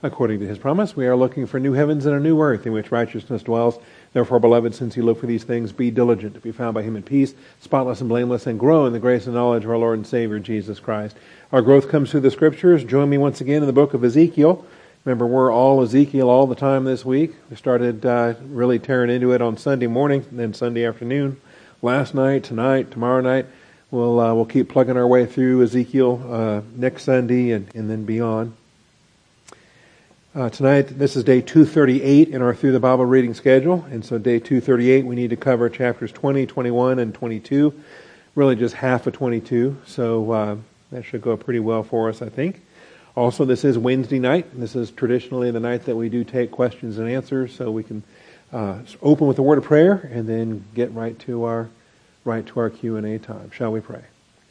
according to his promise. We are looking for new heavens and a new earth in which righteousness dwells. Therefore, beloved, since you look for these things, be diligent to be found by him in peace, spotless and blameless, and grow in the grace and knowledge of our Lord and Savior, Jesus Christ. Our growth comes through the Scriptures. Join me once again in the book of Ezekiel. Remember, we're all Ezekiel all the time this week. We started really tearing into it on Sunday morning, and then Sunday afternoon, last night, tonight, tomorrow night. We'll keep plugging our way through Ezekiel next Sunday and then beyond. Tonight, this is day 238 in our Through the Bible reading schedule. And so day 238, we need to cover chapters 20, 21, and 22. Really just half of 22. So that should go pretty well for us, I think. Also, this is Wednesday night. This is traditionally the night that we do take questions and answers. So we can open with a word of prayer and then get right to our Q&A time. Shall we pray?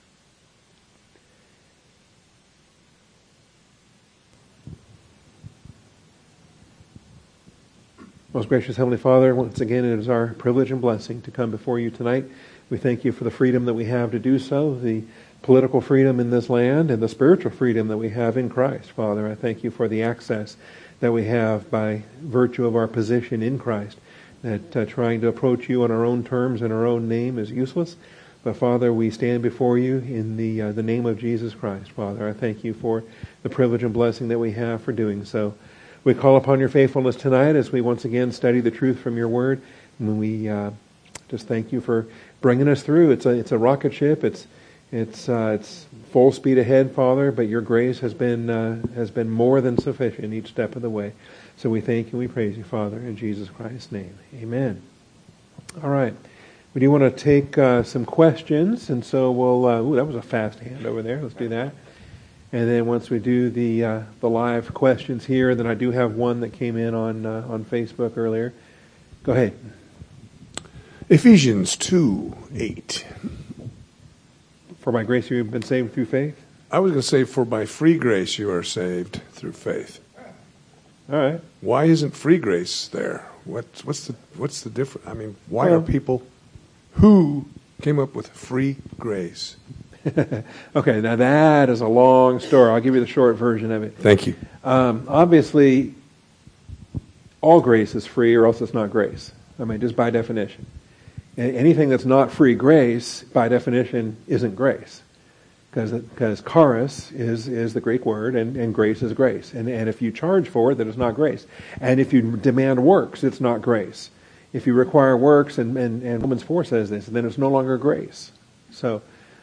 Most gracious Heavenly Father, once again it is our privilege and blessing to come before you tonight. We thank you for the freedom that we have to do so, the political freedom in this land and the spiritual freedom that we have in Christ. Father, I thank you for the access that we have by virtue of our position in Christ, that trying to approach you on our own terms and our own name is useless. But Father, we stand before you in the name of Jesus Christ. Father, I thank you for the privilege and blessing that we have for doing so. We call upon your faithfulness tonight as we once again study the truth from your word. And we just thank you for bringing us through. It's a rocket ship. It's full speed ahead, Father. But your grace has been more than sufficient each step of the way. So we thank you and we praise you, Father, in Jesus Christ's name. Amen. All right. We do want to take some questions, and so we'll. That was a fast hand over there. Let's do that. And then once we do the live questions here, then I do have one that came in on Facebook earlier. Go ahead. Ephesians 2:8. For by grace you have been saved through faith. I was going to say, for by free grace you are saved through faith. All right. Why isn't free grace there? What's the difference? I mean, why are people who came up with free grace? Okay, now that is a long story. I'll give you the short version of it. Thank you. Obviously, all grace is free, or else it's not grace. I mean, just by definition. Anything that's not free grace, by definition, isn't grace. Because charis is the Greek word, and grace is grace. And if you charge for it, then it's not grace. And if you demand works, it's not grace. If you require works, and Romans 4 says this, then it's no longer grace. So...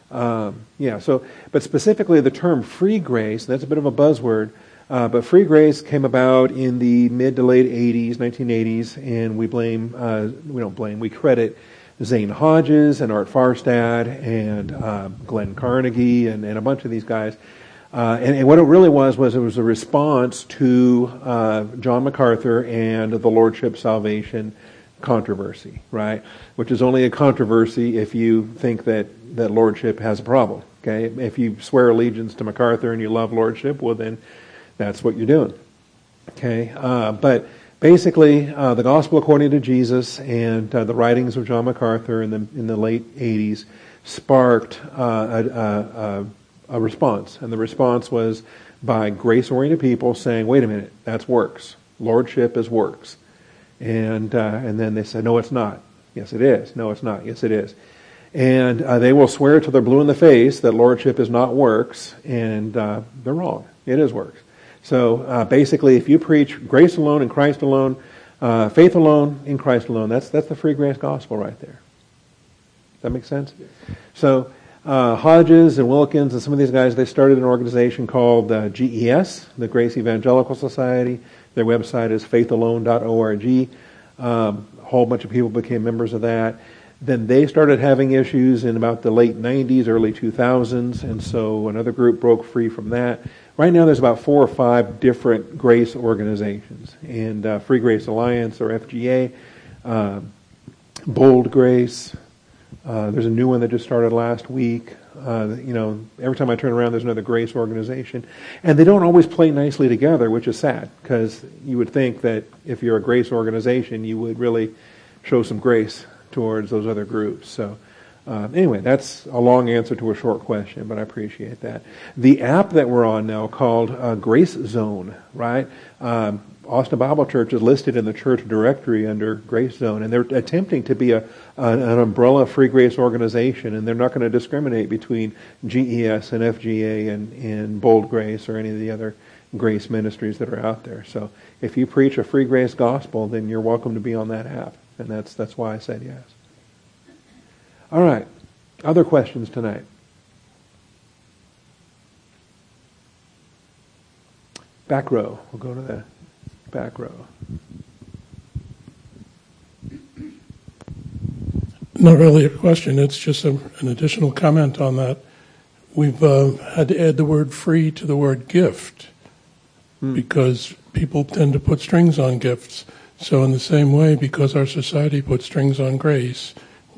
but specifically the term free grace, that's a bit of a buzzword, but free grace came about in the mid to late 80s, 1980s, and we credit Zane Hodges and Art Farstad and Glenn Carnegie and a bunch of these guys. And what it really was it was a response to John MacArthur and the Lordship Salvation controversy, right? Which is only a controversy if you think that Lordship has a problem, okay? If you swear allegiance to MacArthur and you love Lordship, well then that's what you're doing, okay? But basically, the Gospel according to Jesus and the writings of John MacArthur in the late 80s sparked a response. And the response was by grace-oriented people saying, wait a minute, that's works. Lordship is works. And then they said, no, it's not. Yes, it is. No, it's not. Yes, it is. And they will swear till they're blue in the face that Lordship is not works, and they're wrong. It is works. So basically, if you preach grace alone in Christ alone, faith alone in Christ alone, that's the free grace gospel right there. Does that make sense? So Hodges and Wilkins and some of these guys, they started an organization called GES, the Grace Evangelical Society. Their website is faithalone.org. A whole bunch of people became members of that. Then they started having issues in about the late 90s, early 2000s, and so another group broke free from that. Right now there's about 4 or 5 different grace organizations. And Free Grace Alliance, or FGA, Bold Grace, there's a new one that just started last week. Every time I turn around, there's another grace organization. And they don't always play nicely together, which is sad, because you would think that if you're a grace organization, you would really show some grace towards those other groups. So Anyway, that's a long answer to a short question, but I appreciate that. The app that we're on now called Grace Zone, right? Austin Bible Church is listed in the church directory under Grace Zone, and they're attempting to be an umbrella free grace organization, and they're not going to discriminate between GES and FGA and Bold Grace or any of the other grace ministries that are out there. So if you preach a free grace gospel, then you're welcome to be on that app, and that's why I said yes. All right. Other questions tonight? Back row. We'll go to the back row. Not really a question. It's just an additional comment on that. We've had to add the word free to the word gift because people tend to put strings on gifts. So in the same way, because our society puts strings on grace,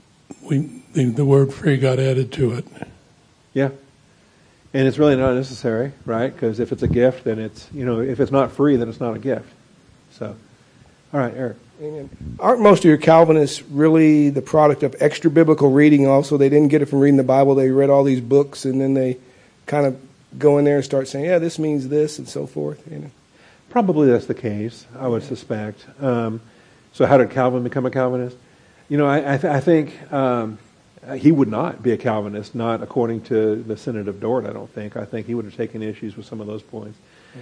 the word free got added to it. Yeah. And it's really not necessary, right? Because if it's a gift, then it's, if it's not free, then it's not a gift. So, all right, Eric. Amen. Aren't most of your Calvinists really the product of extra biblical reading also? They didn't get it from reading the Bible. They read all these books, and then they kind of go in there and start saying, yeah, this means this, and so forth. Probably that's the case, I would suspect. So how did Calvin become a Calvinist? I think he would not be a Calvinist, not according to the Synod of Dort, I don't think. I think he would have taken issues with some of those points.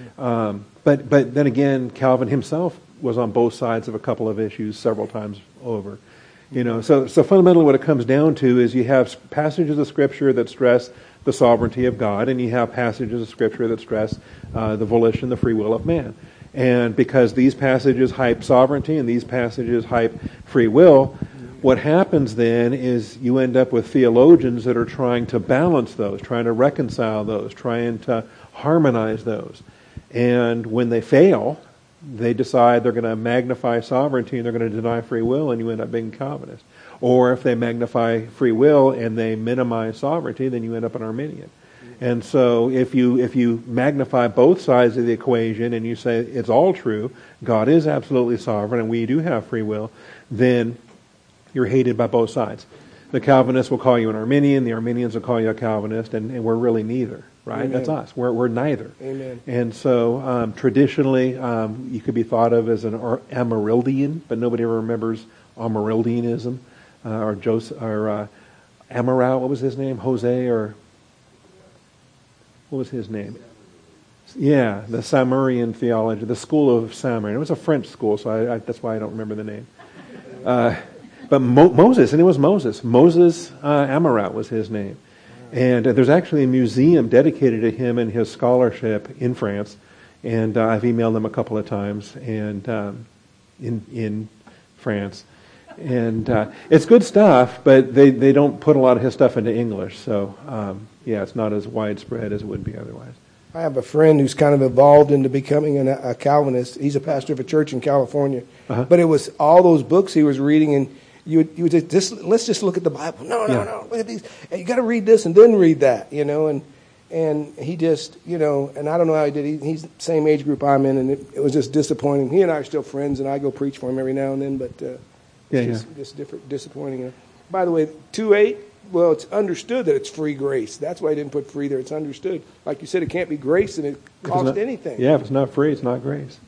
But then again, Calvin himself was on both sides of a couple of issues several times over. So fundamentally what it comes down to is you have passages of Scripture that stress the sovereignty of God, and you have passages of Scripture that stress the volition, the free will of man. And because these passages hype sovereignty and these passages hype free will, what happens then is you end up with theologians that are trying to balance those, trying to reconcile those, trying to harmonize those. And when they fail, they decide they're going to magnify sovereignty and they're going to deny free will, and you end up being Calvinist. Or if they magnify free will and they minimize sovereignty, then you end up an Arminian. And so if you magnify both sides of the equation and you say it's all true, God is absolutely sovereign and we do have free will, then you're hated by both sides. The Calvinists will call you an Arminian, the Arminians will call you a Calvinist, and we're really neither, right? Amen. That's us. We're neither. Amen. And so traditionally, you could be thought of as an Amarildian, but nobody ever remembers Amarildianism, or Amaral. What was his name? Jose, or what was his name? Yeah, the Samarian theology, the school of Samarian. It was a French school, so that's why I don't remember the name. But Moses, and it was Moses. Moses Amarat was his name. And there's actually a museum dedicated to him and his scholarship in France. And I've emailed them a couple of times and in France. And it's good stuff, but they don't put a lot of his stuff into English. So, it's not as widespread as it would be otherwise. I have a friend who's kind of evolved into becoming a Calvinist. He's a pastor of a church in California. Uh-huh. But it was all those books he was reading, and you would just let's just look at the Bible. No, look at these. And you got to read this and then read that, And he just, and I don't know how he did. He's the same age group I'm in, and it was just disappointing. He and I are still friends, and I go preach for him every now and then, but it's just disappointing. By the way, 2:8. Well, it's understood that it's free grace. That's why I didn't put free there. It's understood. Like you said, it can't be grace and it costs anything. Yeah, if it's not free, it's not grace.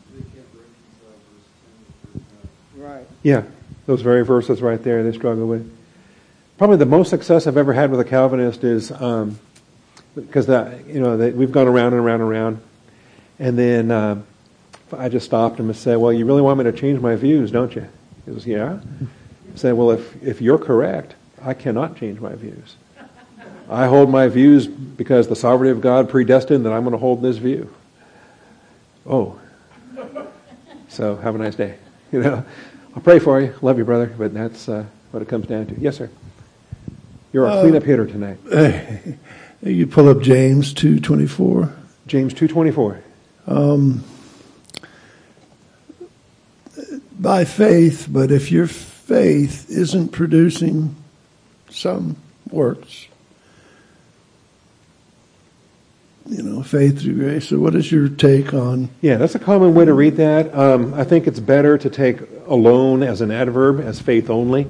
Right. Yeah, those very verses right there they struggle with. Probably the most success I've ever had with a Calvinist is because we've gone around and around and around, and then I just stopped him and said, "Well, you really want me to change my views, don't you?" He goes, "Yeah." I said, "Well, if you're correct, I cannot change my views. I hold my views because the sovereignty of God predestined that I'm going to hold this view." Oh. So have a nice day. I'll pray for you. Love you, brother. But that's what it comes down to. Yes, sir. You're our cleanup hitter tonight. You pull up James 2:24. James 2:24. By faith, but if your faith isn't producing some works, faith through grace. So what is your take on? Yeah, that's a common way to read that. I think it's better to take alone as an adverb, as faith only.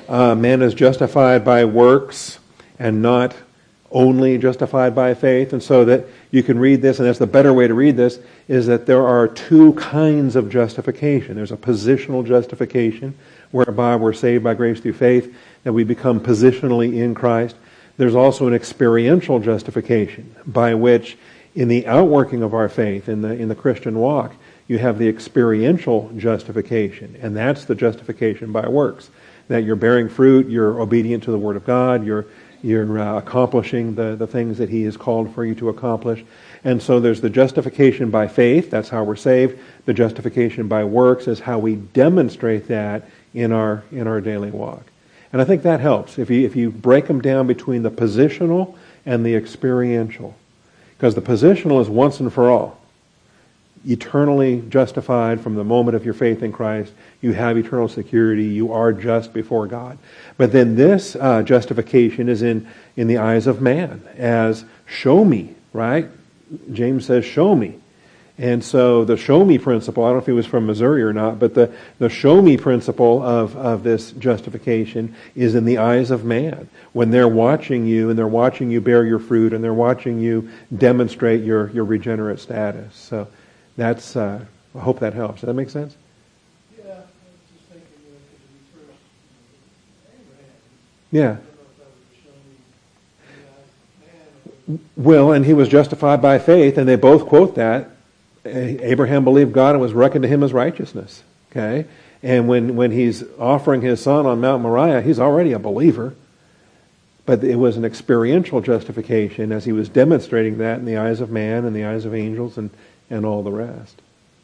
man is justified by works and not only justified by faith. And so that you can read this, and that's the better way to read this, is that there are two kinds of justification. There's a positional justification, whereby we're saved by grace through faith, that we become positionally in Christ. There's also an experiential justification, by which in the outworking of our faith, in the Christian walk, you have the experiential justification, and that's the justification by works. That you're bearing fruit, you're obedient to the Word of God, you're accomplishing the things that He has called for you to accomplish. And so there's the justification by faith, that's how we're saved. The justification by works is how we demonstrate that in our daily walk. And I think that helps, if you break them down between the positional and the experiential. Because the positional is once and for all. Eternally justified from the moment of your faith in Christ. You have eternal security. You are just before God. But then this justification is in the eyes of man as show me, right? James says show me. And so the show me principle, I don't know if he was from Missouri or not, but the show me principle of this justification is in the eyes of man. When they're watching you and they're watching you bear your fruit and they're watching you demonstrate your regenerate status. So that's, I hope that helps. Does that make sense? Yeah, I was just thinking that it first Abraham. Yeah. I don't know if that would show me man. Well, and he was justified by faith, and they both quote that. Abraham believed God and was reckoned to him as righteousness. Okay? And when he's offering his son on Mount Moriah, he's already a believer. But it was an experiential justification as he was demonstrating that in the eyes of man and the eyes of angels and all the rest.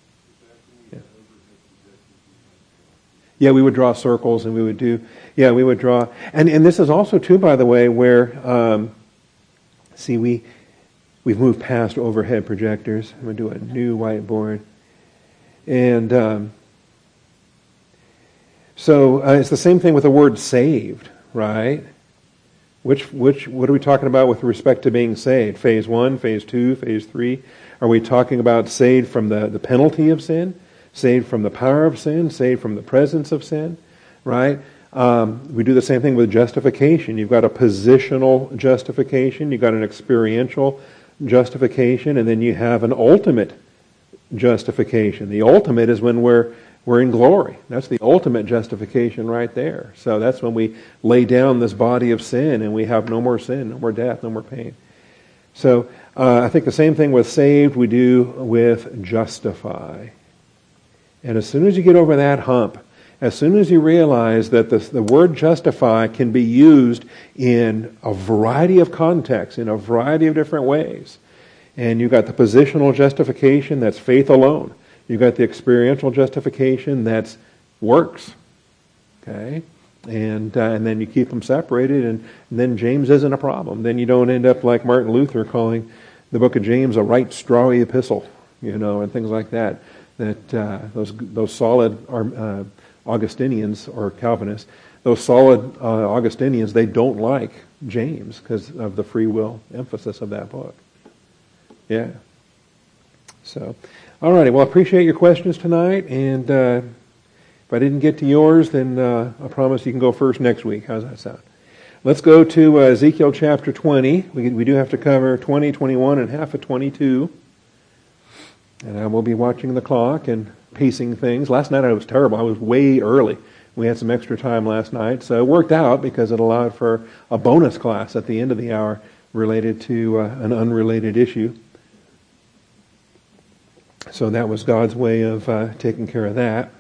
Yeah, we would draw circles and we would draw. And this is also too, by the way, where, we've moved past overhead projectors. I'm going to do a new whiteboard. And so it's the same thing with the word saved, right? What are we talking about with respect to being saved? Phase 1, Phase 2, Phase 3? Are we talking about saved from the penalty of sin? Saved from the power of sin? Saved from the presence of sin? Right? We do the same thing with justification. You've got a positional justification. You've got an experiential justification. And then you have an ultimate justification. The ultimate is when we're in glory. That's the ultimate justification right there. So that's when we lay down this body of sin and we have no more sin, no more death, no more pain. So I think the same thing with saved we do with justify. And as soon as you get over that hump, as soon as you realize that the word justify can be used in a variety of contexts, in a variety of different ways, and you've got the positional justification, that's faith alone. You've got the experiential justification, that's works. Okay? And then you keep them separated, and then James isn't a problem. Then you don't end up like Martin Luther calling the book of James a right strawy epistle, and things like that. That those solid Augustinians or Calvinists, those solid Augustinians, they don't like James because of the free will emphasis of that book. Yeah. So, all righty. Well, I appreciate your questions tonight, and if I didn't get to yours, then I promise you can go first next week. How's that sound? Let's go to Ezekiel chapter 20. We do have to cover 20, 21, and half of 22. And I will be watching the clock and pacing things. Last night I was terrible. I was way early. We had some extra time last night, so it worked out because it allowed for a bonus class at the end of the hour related to an unrelated issue. So that was God's way of taking care of that.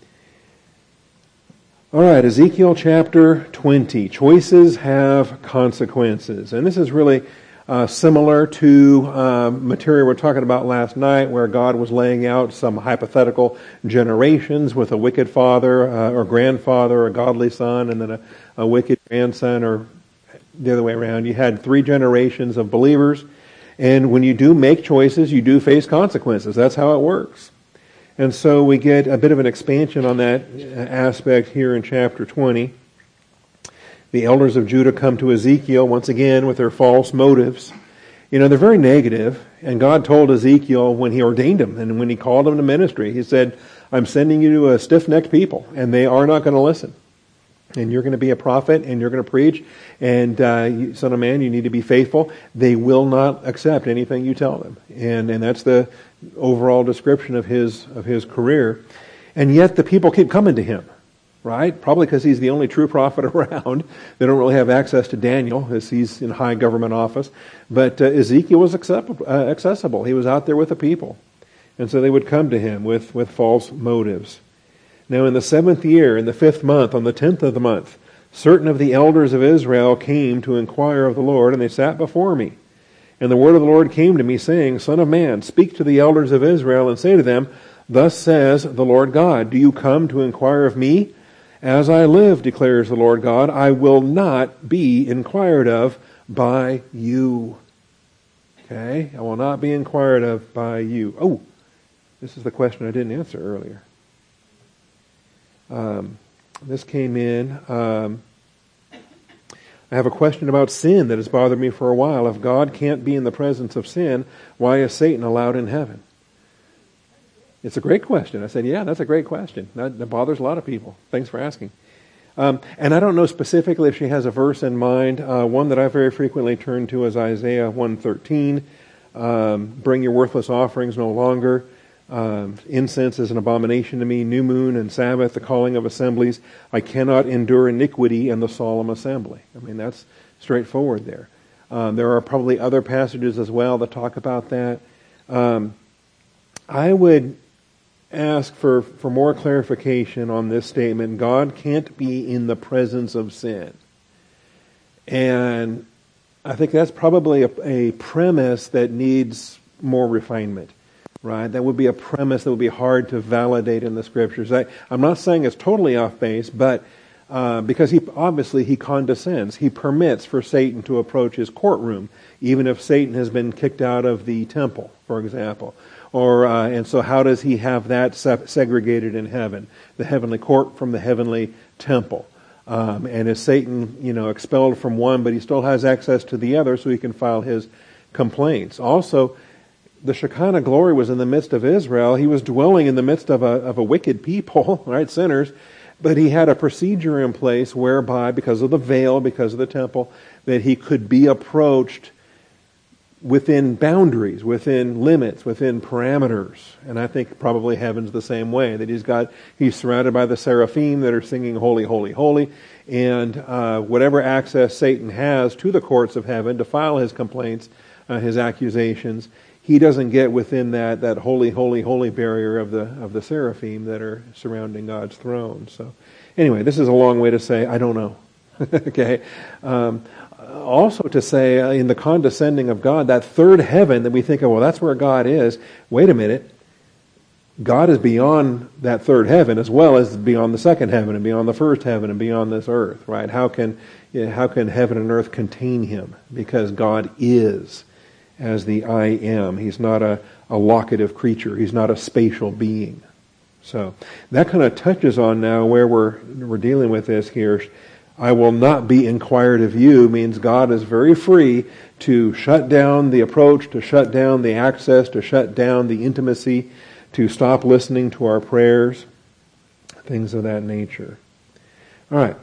All right, Ezekiel chapter 20. Choices have consequences. And this is really similar to material we were talking about last night, where God was laying out some hypothetical generations with a wicked father or grandfather, a godly son, and then a wicked grandson, or the other way around. You had 3 generations of believers, and when you do make choices, you do face consequences. That's how it works. And so we get a bit of an expansion on that aspect here in chapter 20. The elders of Judah come to Ezekiel once again with their false motives. They're very negative, and God told Ezekiel when he ordained him and when he called him to ministry, he said, I'm sending you to a stiff-necked people, and they are not going to listen. and you're going to be a prophet, and you're going to preach, and son of man, you need to be faithful. They will not accept anything you tell them, and that's the overall description of his career. And yet the people keep coming to him, right? Probably because he's the only true prophet around. They don't really have access to Daniel, as he's in high government office. But Ezekiel was accessible. He was out there with the people, and so they would come to him with false motives. Now in the 7th year, in the 5th month, on the 10th of the month, certain of the elders of Israel came to inquire of the Lord, and they sat before me. And the word of the Lord came to me, saying, Son of man, speak to the elders of Israel, and say to them, Thus says the Lord God, Do you come to inquire of me? As I live, declares the Lord God, I will not be inquired of by you. Okay? I will not be inquired of by you. Oh, this is the question I didn't answer earlier. This came in. I have a question about sin that has bothered me for a while. If God can't be in the presence of sin, why is Satan allowed in heaven? It's a great question. I said, yeah, that's a great question. That bothers a lot of people. Thanks for asking. And I don't know specifically if she has a verse in mind. One that I very frequently turn to is Isaiah 1:13. Bring your worthless offerings no longer. Incense is an abomination to me. New moon and Sabbath, the calling of assemblies. I cannot endure iniquity and the solemn assembly. I mean, that's straightforward there. There are probably other passages as well that talk about that. I would ask for more clarification on this statement. God can't be in the presence of sin. And I think that's probably a premise that needs more refinement. Right? That would be a premise that would be hard to validate in the Scriptures. I'm not saying it's totally off base, but because he condescends. He permits for Satan to approach his courtroom, even if Satan has been kicked out of the temple, for example. And so how does he have that segregated in heaven? The heavenly court from the heavenly temple. And is Satan, expelled from one, but he still has access to the other, so he can file his complaints. Also, the Shekinah glory was in the midst of Israel. He was dwelling in the midst of a wicked people, right, sinners. But he had a procedure in place whereby, because of the veil, because of the temple, that he could be approached within boundaries, within limits, within parameters. And I think probably heaven's the same way, that he's surrounded by the seraphim that are singing holy, holy, holy. And whatever access Satan has to the courts of heaven to file his complaints, his accusations, he doesn't get within that holy, holy, holy barrier of the seraphim that are surrounding God's throne. So, anyway, this is a long way to say I don't know. Okay. Also to say in the condescending of God, that third heaven that we think of, well, that's where God is. Wait a minute. God is beyond that third heaven as well as beyond the second heaven and beyond the first heaven and beyond this earth, right? How can heaven and earth contain him? Because God is as the I am. He's not a locative creature. He's not a spatial being. So that kind of touches on now where we're dealing with this here. I will not be inquired of you means God is very free to shut down the approach, to shut down the access, to shut down the intimacy, to stop listening to our prayers, things of that nature. All right.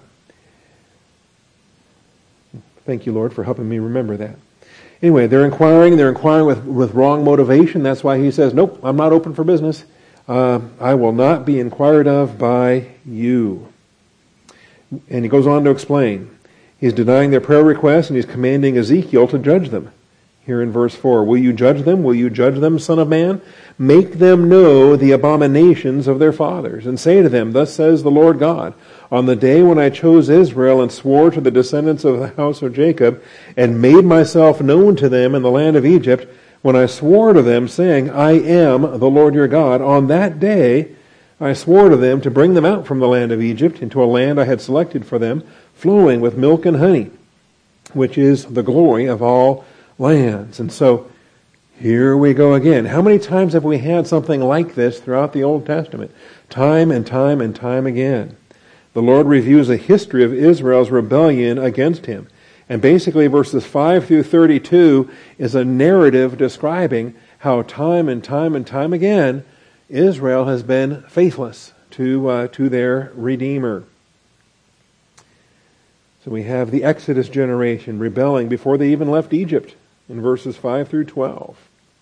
Thank you, Lord, for helping me remember that. Anyway, they're inquiring with wrong motivation. That's why he says, nope, I'm not open for business. I will not be inquired of by you. And he goes on to explain. He's denying their prayer requests, and he's commanding Ezekiel to judge them. Here in verse 4, will you judge them? Will you judge them, son of man? Make them know the abominations of their fathers, and say to them, thus says the Lord God, on the day when I chose Israel and swore to the descendants of the house of Jacob, and made myself known to them in the land of Egypt, when I swore to them, saying, I am the Lord your God, on that day I swore to them to bring them out from the land of Egypt into a land I had selected for them, flowing with milk and honey, which is the glory of all lands. And so, here we go again. How many times have we had something like this throughout the Old Testament? Time and time and time again. The Lord reviews a history of Israel's rebellion against him. And basically verses 5 through 32 is a narrative describing how time and time and time again Israel has been faithless to their Redeemer. So we have the Exodus generation rebelling before they even left Egypt in verses 5 through 12.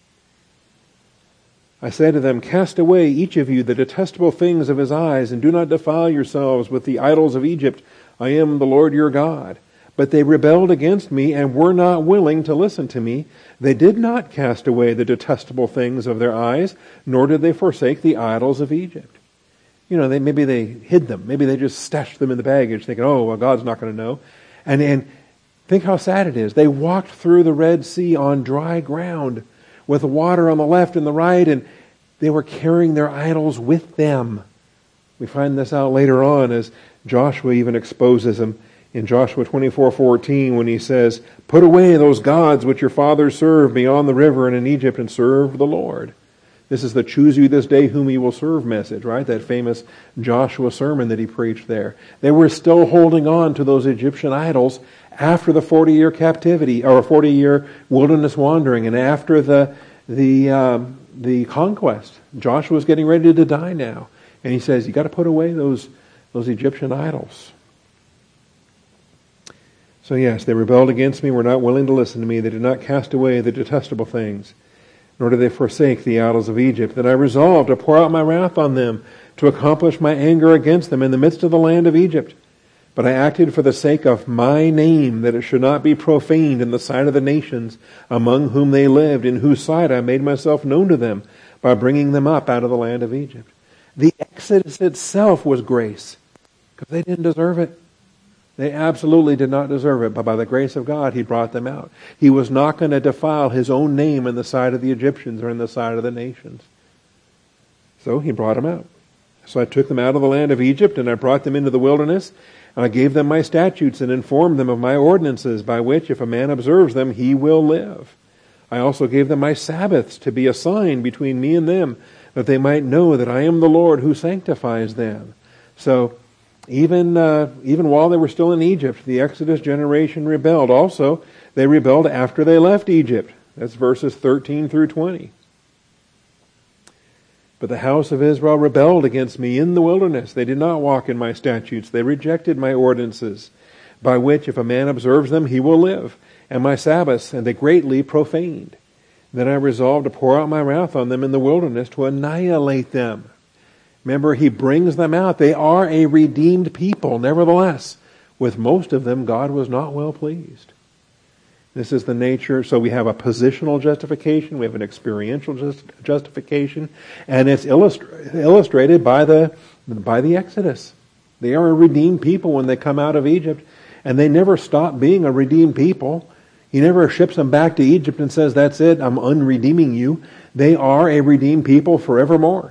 I say to them, cast away each of you the detestable things of his eyes, and do not defile yourselves with the idols of Egypt. I am the Lord your God. But they rebelled against me and were not willing to listen to me. They did not cast away the detestable things of their eyes, nor did they forsake the idols of Egypt. Maybe they hid them. Maybe they just stashed them in the baggage, thinking, oh, well, God's not going to know. And think how sad it is. They walked through the Red Sea on dry ground with the water on the left and the right, and they were carrying their idols with them. We find this out later on as Joshua even exposes them in Joshua 24:14 when he says, put away those gods which your fathers served beyond the river and in Egypt and serve the Lord. This is the choose you this day whom you will serve message, right? That famous Joshua sermon that he preached there. They were still holding on to those Egyptian idols after the 40-year captivity, or 40-year wilderness wandering, and after the conquest. Joshua's getting ready to die now. And he says, you got to put away those Egyptian idols. So yes, they rebelled against me, were not willing to listen to me. They did not cast away the detestable things, nor did they forsake the idols of Egypt. Then I resolved to pour out my wrath on them, to accomplish my anger against them in the midst of the land of Egypt. But I acted for the sake of my name, that it should not be profaned in the sight of the nations among whom they lived, in whose sight I made myself known to them by bringing them up out of the land of Egypt. The Exodus itself was grace, because they didn't deserve it. They absolutely did not deserve it, but by the grace of God, he brought them out. He was not going to defile his own name in the sight of the Egyptians or in the sight of the nations. So he brought them out. So I took them out of the land of Egypt, and I brought them into the wilderness, and I gave them my statutes and informed them of my ordinances, by which, if a man observes them, he will live. I also gave them my Sabbaths to be a sign between me and them, that they might know that I am the Lord who sanctifies them. So even while they were still in Egypt, the Exodus generation rebelled. Also, they rebelled after they left Egypt. That's verses 13 through 20. But the house of Israel rebelled against me in the wilderness. They did not walk in my statutes. They rejected my ordinances, by which if a man observes them, he will live, and my Sabbaths, and they greatly profaned. Then I resolved to pour out my wrath on them in the wilderness to annihilate them. Remember, he brings them out. They are a redeemed people. Nevertheless, with most of them, God was not well pleased. This is the nature. So we have a positional justification. We have an experiential justification. And it's illustrated by the Exodus. They are a redeemed people when they come out of Egypt. And they never stop being a redeemed people. He never ships them back to Egypt and says, that's it, I'm unredeeming you. They are a redeemed people forevermore.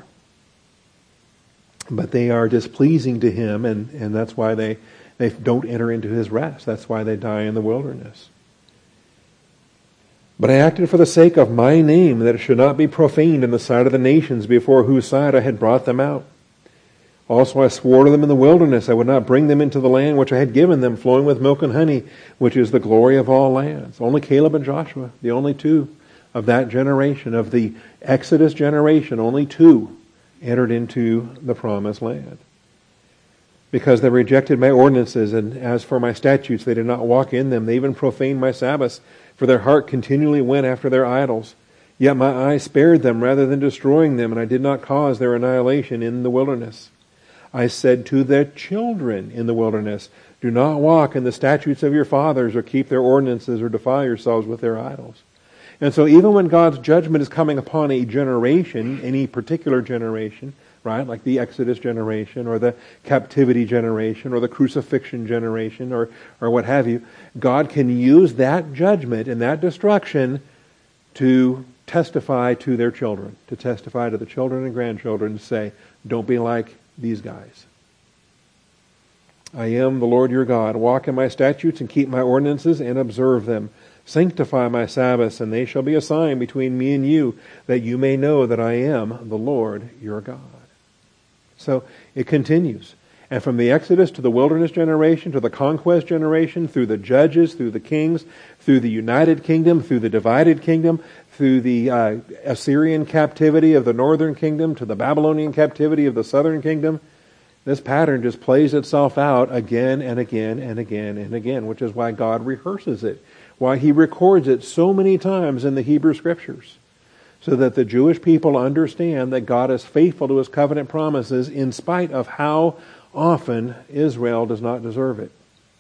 But they are displeasing to him, and that's why they don't enter into his rest. That's why they die in the wilderness. But I acted for the sake of my name, that it should not be profaned in the sight of the nations, before whose sight I had brought them out. Also I swore to them in the wilderness, I would not bring them into the land which I had given them, flowing with milk and honey, which is the glory of all lands. Only Caleb and Joshua, the only two of that generation, of the Exodus generation, only two entered into the promised land. Because they rejected my ordinances, and as for my statutes, they did not walk in them. They even profaned my Sabbaths, for their heart continually went after their idols. Yet my eye spared them rather than destroying them, and I did not cause their annihilation in the wilderness. I said to their children in the wilderness, do not walk in the statutes of your fathers, or keep their ordinances, or defile yourselves with their idols. And so even when God's judgment is coming upon a generation, any particular generation, right, like the Exodus generation, or the captivity generation, or the crucifixion generation, or what have you, God can use that judgment and that destruction to testify to their children, to testify to the children and grandchildren, to say, don't be like these guys. I am the Lord your God. Walk in my statutes and keep my ordinances and observe them. Sanctify my Sabbaths, and they shall be a sign between me and you, that you may know that I am the Lord your God. So it continues. And from the Exodus to the wilderness generation, to the conquest generation, through the judges, through the kings, through the united kingdom, through the divided kingdom, through the Assyrian captivity of the northern kingdom, to the Babylonian captivity of the southern kingdom, This pattern just plays itself out again and again and again and again, which is why God rehearses it, why he records it so many times in the Hebrew Scriptures, so that the Jewish people understand that God is faithful to his covenant promises in spite of how often Israel does not deserve it.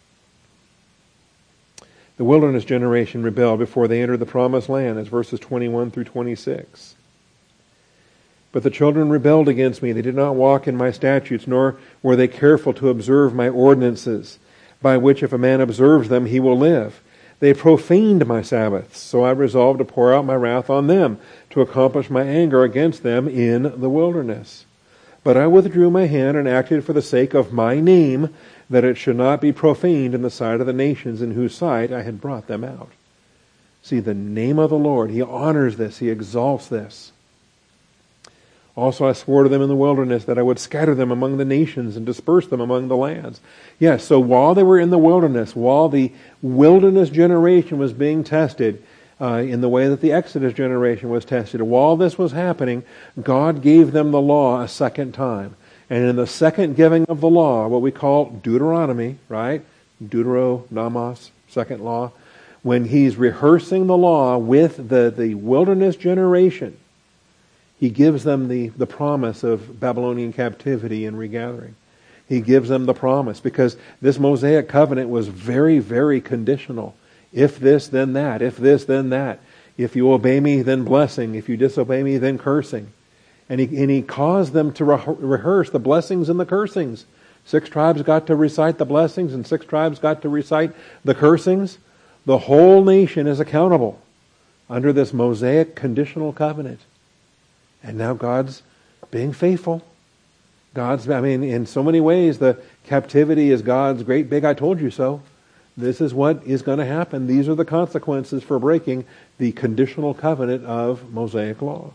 The wilderness generation rebelled before they entered the promised land, as verses 21 through 26. But the children rebelled against me. They did not walk in my statutes, nor were they careful to observe my ordinances, by which if a man observes them, he will live. They profaned my Sabbaths, so I resolved to pour out my wrath on them, to accomplish my anger against them in the wilderness. But I withdrew my hand and acted for the sake of my name, that it should not be profaned in the sight of the nations in whose sight I had brought them out. See, the name of the Lord, he honors this, he exalts this. Also I swore to them in the wilderness that I would scatter them among the nations and disperse them among the lands. Yes, so while they were in the wilderness, while the wilderness generation was being tested, in the way that the Exodus generation was tested, while this was happening, God gave them the law a second time. And in the second giving of the law, what we call Deuteronomy, right? Deuteronomos, second law. When he's rehearsing the law with the wilderness generation, he gives them the promise of Babylonian captivity and regathering. He gives them the promise because this Mosaic covenant was very, very conditional. If this, then that. If this, then that. If you obey me, then blessing. If you disobey me, then cursing. And he caused them to rehearse the blessings and the cursings. 6 tribes got to recite the blessings and 6 tribes got to recite the cursings. The whole nation is accountable under this Mosaic conditional covenant. And now God's being faithful. In so many ways, the captivity is God's great big I told you so. This is what is going to happen. These are the consequences for breaking the conditional covenant of Mosaic law.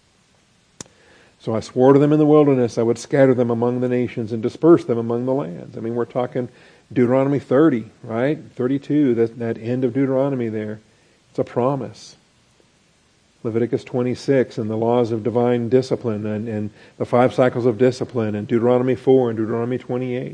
So I swore to them in the wilderness, I would scatter them among the nations and disperse them among the lands. We're talking Deuteronomy 30, right? 32, that end of Deuteronomy there. It's a promise. Leviticus 26 and the laws of divine discipline and the 5 cycles of discipline and Deuteronomy 4 and Deuteronomy 28.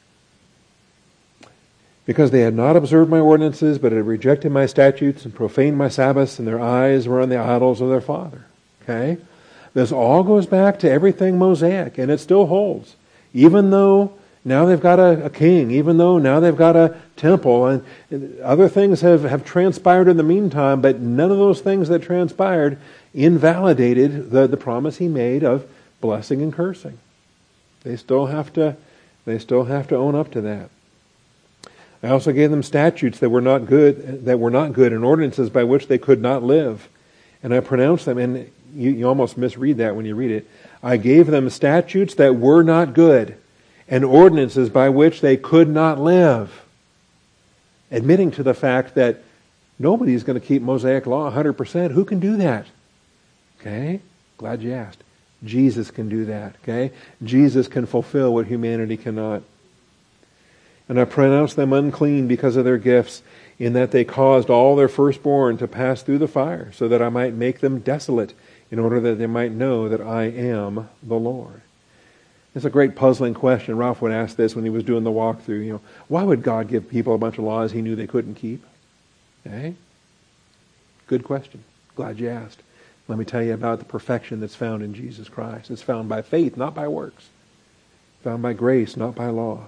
Because they had not observed my ordinances, but had rejected my statutes and profaned my Sabbaths, and their eyes were on the idols of their father. Okay? This all goes back to everything Mosaic, and it still holds. Even though now they've got a king, even though now they've got a temple, and other things have transpired in the meantime, but none of those things that transpired invalidated the promise he made of blessing and cursing. They still have to own up to that. I also gave them statutes that were not good, and ordinances by which they could not live. And I pronounced them, and you almost misread that when you read it. I gave them statutes that were not good, and ordinances by which they could not live. Admitting to the fact that nobody's going to keep Mosaic law 100%. Who can do that? Okay? Glad you asked. Jesus can do that. Okay? Jesus can fulfill what humanity cannot. And I pronounced them unclean because of their gifts, in that they caused all their firstborn to pass through the fire, so that I might make them desolate, in order that they might know that I am the Lord. It's a great puzzling question. Ralph would ask this when he was doing the walkthrough. Why would God give people a bunch of laws he knew they couldn't keep? Okay? Good question. Glad you asked. Let me tell you about the perfection that's found in Jesus Christ. It's found by faith, not by works. Found by grace, not by law.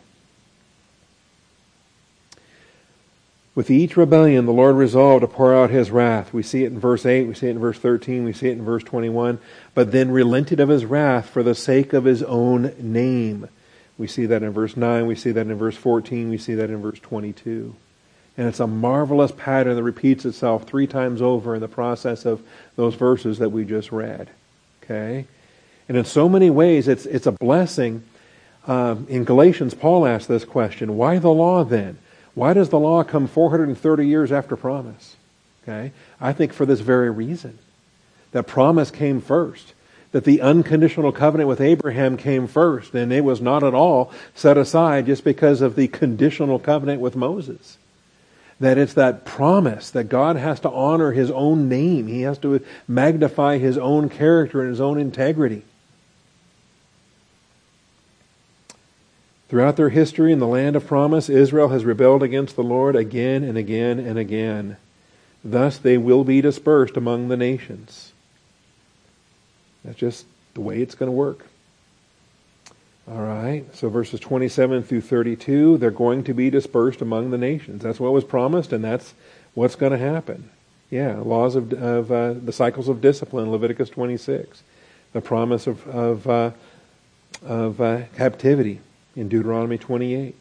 With each rebellion, the Lord resolved to pour out his wrath. We see it in verse 8, we see it in verse 13, we see it in verse 21. But then relented of his wrath for the sake of his own name. We see that in verse 9, we see that in verse 14, we see that in verse 22. And it's a marvelous pattern that repeats itself 3 times over in the process of those verses that we just read. Okay? And in so many ways, it's a blessing. In Galatians, Paul asked this question, why the law then? Why does the law come 430 years after promise? Okay? I think for this very reason. That promise came first. That the unconditional covenant with Abraham came first. And it was not at all set aside just because of the conditional covenant with Moses. That it's that promise that God has to honor his own name. He has to magnify his own character and his own integrity. Throughout their history in the land of promise, Israel has rebelled against the Lord again and again and again. Thus they will be dispersed among the nations. That's just the way it's going to work. All right, so verses 27 through 32, they're going to be dispersed among the nations. That's what was promised, and that's what's going to happen. Yeah, laws of the cycles of discipline, Leviticus 26. The promise of captivity in Deuteronomy 28.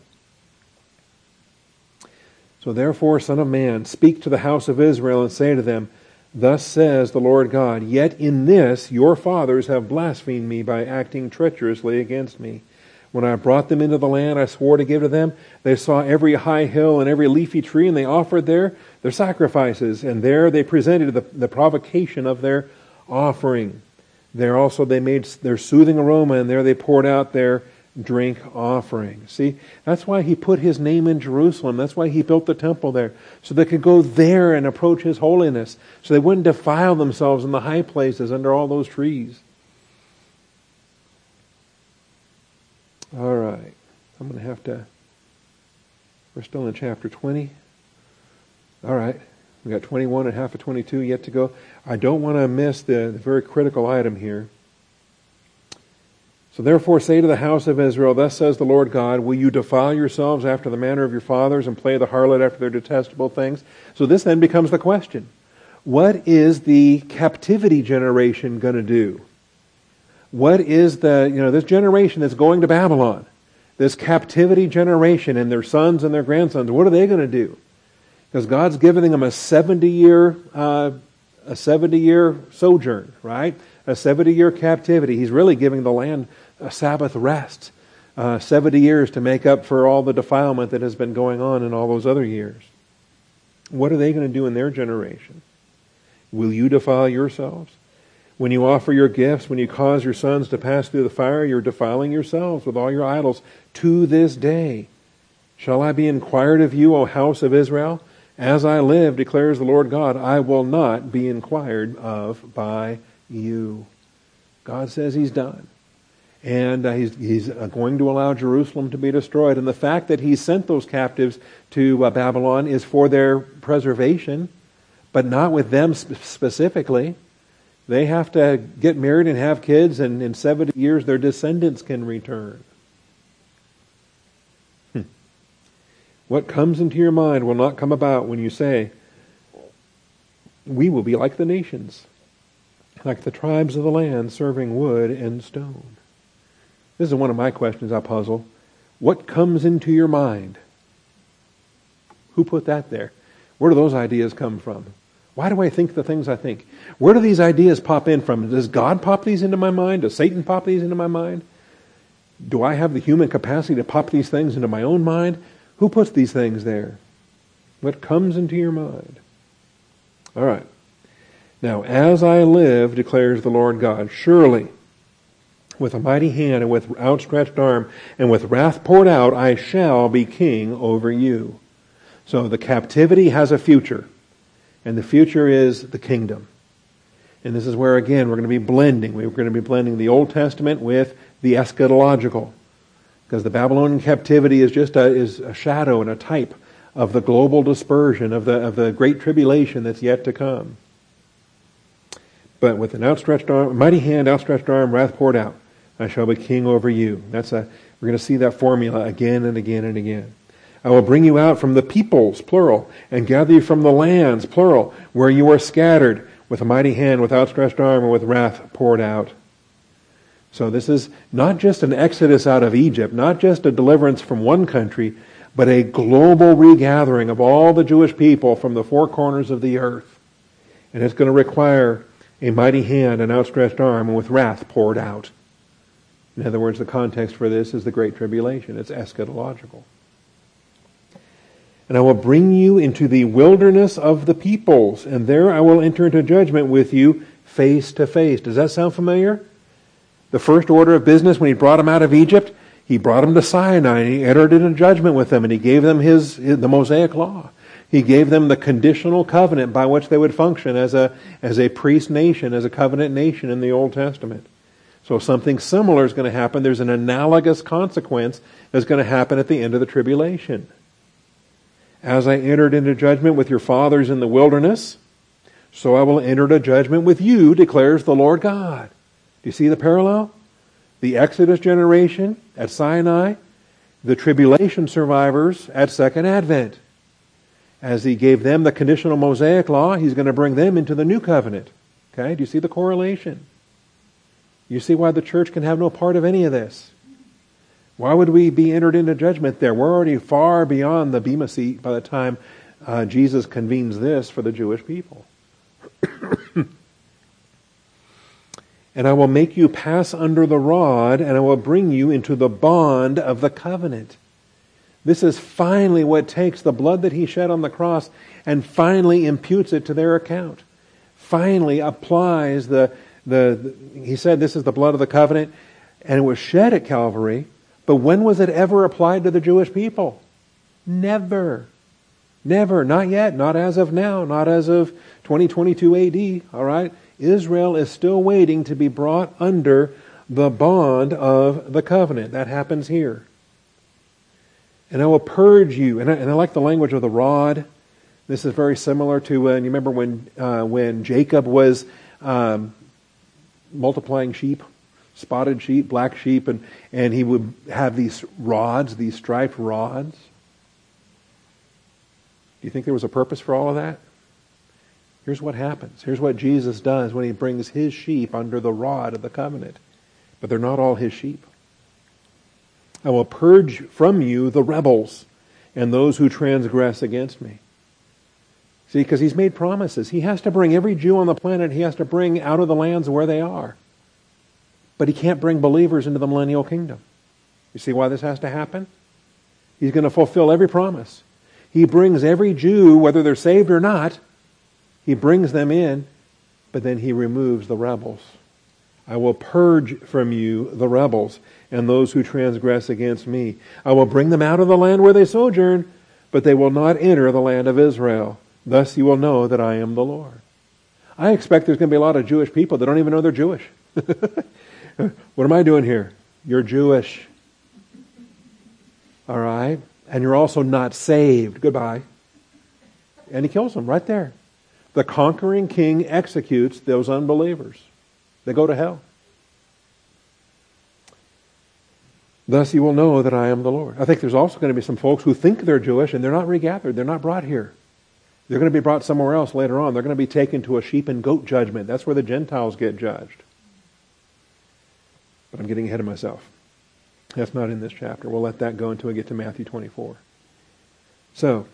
So therefore, Son of Man, speak to the house of Israel and say to them, Thus says the Lord God, Yet in this your fathers have blasphemed me by acting treacherously against me. When I brought them into the land I swore to give to them, they saw every high hill and every leafy tree, and they offered there their sacrifices, and there they presented the provocation of their offering. There also they made their soothing aroma, and there they poured out their drink offering. See, that's why he put his name in Jerusalem. That's why he built the temple there, so they could go there and approach his holiness, so they wouldn't defile themselves in the high places under all those trees. All right. I'm going to have to... We're still in chapter 20. All right. We've got 21 and half of 22 yet to go. I don't want to miss the very critical item here. So therefore say to the house of Israel, Thus says the Lord God, Will you defile yourselves after the manner of your fathers and play the harlot after their detestable things? So this then becomes the question. What is the captivity generation going to do? What is this generation that's going to Babylon? This captivity generation and their sons and their grandsons, what are they going to do? Because God's giving them a 70-year sojourn, right? A 70-year captivity. He's really giving the land a Sabbath rest. 70 years to make up for all the defilement that has been going on in all those other years. What are they going to do in their generation? Will you defile yourselves? When you offer your gifts, when you cause your sons to pass through the fire, you're defiling yourselves with all your idols to this day. Shall I be inquired of you, O house of Israel? As I live, declares the Lord God, I will not be inquired of by you. God says he's done. And he's going to allow Jerusalem to be destroyed. And the fact that he sent those captives to Babylon is for their preservation, but not with them specifically. They have to get married and have kids, and in 70 years their descendants can return. What comes into your mind will not come about when you say, we will be like the nations, like the tribes of the land, serving wood and stone. This is one of my questions I puzzle. What comes into your mind? Who put that there? Where do those ideas come from? Why do I think the things I think? Where do these ideas pop in from? Does God pop these into my mind? Does Satan pop these into my mind? Do I have the human capacity to pop these things into my own mind? Who puts these things there? What comes into your mind? All right. Now, as I live, declares the Lord God, surely, with a mighty hand and with outstretched arm and with wrath poured out, I shall be king over you. So the captivity has a future. And the future is the kingdom. And this is where, again, we're going to be blending. We're going to be blending the Old Testament with the eschatological. Because the Babylonian captivity is just a shadow and a type of the global dispersion, of the great tribulation that's yet to come. But with an outstretched arm, mighty hand, outstretched arm, wrath poured out, I shall be king over you. We're going to see that formula again and again and again. I will bring you out from the peoples, plural, and gather you from the lands, plural, where you are scattered, with a mighty hand, with outstretched arm, and with wrath poured out. So this is not just an exodus out of Egypt, not just a deliverance from one country, but a global regathering of all the Jewish people from the four corners of the earth. And it's going to require a mighty hand, an outstretched arm, and with wrath poured out. In other words, the context for this is the Great Tribulation. It's eschatological. And I will bring you into the wilderness of the peoples, and there I will enter into judgment with you face to face. Does that sound familiar? The first order of business when he brought them out of Egypt, he brought them to Sinai, and he entered into judgment with them, and he gave them the Mosaic law. He gave them the conditional covenant by which they would function as a priest nation, as a covenant nation in the Old Testament. So something similar is going to happen. There's an analogous consequence that's going to happen at the end of the tribulation. As I entered into judgment with your fathers in the wilderness, so I will enter into judgment with you, declares the Lord God. Do you see the parallel? The Exodus generation at Sinai, the tribulation survivors at Second Advent. As he gave them the conditional Mosaic law, he's going to bring them into the new covenant. Okay? Do you see the correlation? You see why the church can have no part of any of this? Why would we be entered into judgment there? We're already far beyond the Bema seat by the time Jesus convenes this for the Jewish people. And I will make you pass under the rod, and I will bring you into the bond of the covenant. This is finally what takes the blood that he shed on the cross and finally imputes it to their account. Finally applies he said this is the blood of the covenant, and it was shed at Calvary, but when was it ever applied to the Jewish people? Never. Never. Not yet. Not as of now. Not as of 2022 AD. All right? Israel is still waiting to be brought under the bond of the covenant. That happens here. And I will purge you. And I like the language of the rod. This is very similar to, you remember when Jacob was multiplying sheep, spotted sheep, black sheep, and he would have these rods, these striped rods. Do you think there was a purpose for all of that? Here's what happens. Here's what Jesus does when he brings his sheep under the rod of the covenant. But they're not all his sheep. I will purge from you the rebels and those who transgress against me. See, because he's made promises. He has to bring every Jew on the planet, he has to bring out of the lands where they are. But he can't bring believers into the millennial kingdom. You see why this has to happen? He's going to fulfill every promise. He brings every Jew, whether they're saved or not, he brings them in, but then he removes the rebels. I will purge from you the rebels and those who transgress against me. I will bring them out of the land where they sojourn, but they will not enter the land of Israel. Thus you will know that I am the Lord. I expect there's going to be a lot of Jewish people that don't even know they're Jewish. What am I doing here? You're Jewish. All right? And you're also not saved. Goodbye. And he kills them right there. The conquering king executes those unbelievers. They go to hell. Thus you will know that I am the Lord. I think there's also going to be some folks who think they're Jewish and they're not regathered. They're not brought here. They're going to be brought somewhere else later on. They're going to be taken to a sheep and goat judgment. That's where the Gentiles get judged. But I'm getting ahead of myself. That's not in this chapter. We'll let that go until we get to Matthew 24. So,